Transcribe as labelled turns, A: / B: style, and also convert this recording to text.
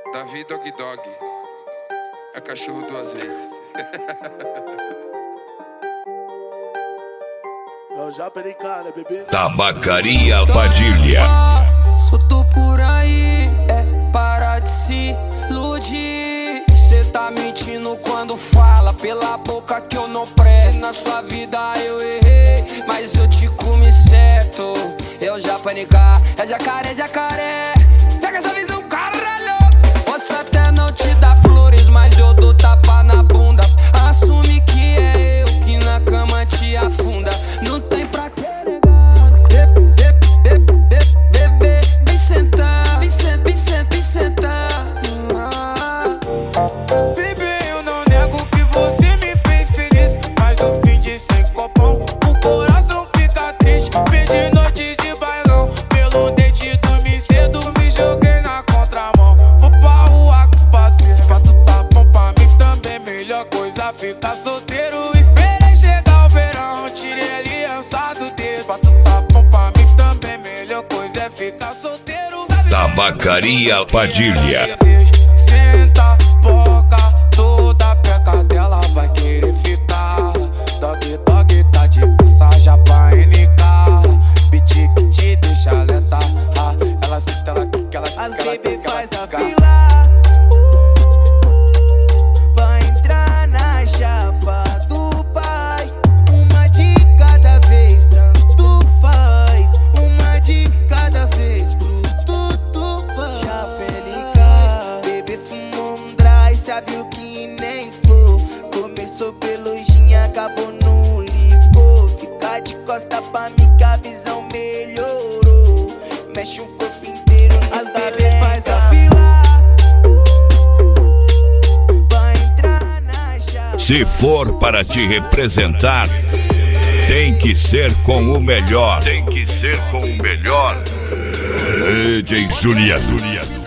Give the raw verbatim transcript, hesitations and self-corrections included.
A: Davi Dog Dog é cachorro duas vezes.
B: Eu já brincar, né, bebê?
C: Tabacaria Padilha.
D: Solto por aí, é para de se iludir. Cê tá mentindo quando fala pela boca que eu não presto. Na sua vida eu errei, mas eu te comi certo. Eu já panicar, é jacaré, jacaré. Pega essa visão, caralho. Posso até não te dar flores, mas eu dou tapa na bunda. Assume que é eu que na cama te afunda. Não tem pra que negar. Bebê, vem sentar, vem sentar, vem sentar, vem sentar.
E: Bebê, eu não nego que você me fez feliz, mas eu fingi sem copão, o coração fica triste. Perdi noite de bailão, pelo dente dormi cedo, me joguei na contramão. Vou pra rua com parceiro, se pra tu tá bom pra mim também, melhor coisa ficar solteiro. Esperei chegar o verão, tirei a aliança do dedo. Se pra tu tá bom pra mim também, melhor coisa é ficar solteiro.
C: Tabacaria Padilha.
E: Senta, boca, toda peca dela vai querer ficar. Dog, dog, tá de passagem pra N K. Beat que te deixa lenta. Ah, ela senta, ela quica, ela quica.
F: As baby faz a
E: quica.
F: fila pra entrar na chapa do pai. Uma de cada vez, tanto faz. Uma de cada vez, pro tudo faz. Chapelica, bebê fumou um dry, sabe o que nem flor. Começou pelo gin, acabou no licor. Fica de costa pra mim que a visão melhorou. Mexe o corpo inteiro, as baby faz a fila pra entrar na chapa.
C: Se for para te representar, tem que ser com o melhor. Tem que ser com o melhor. D J Zulia.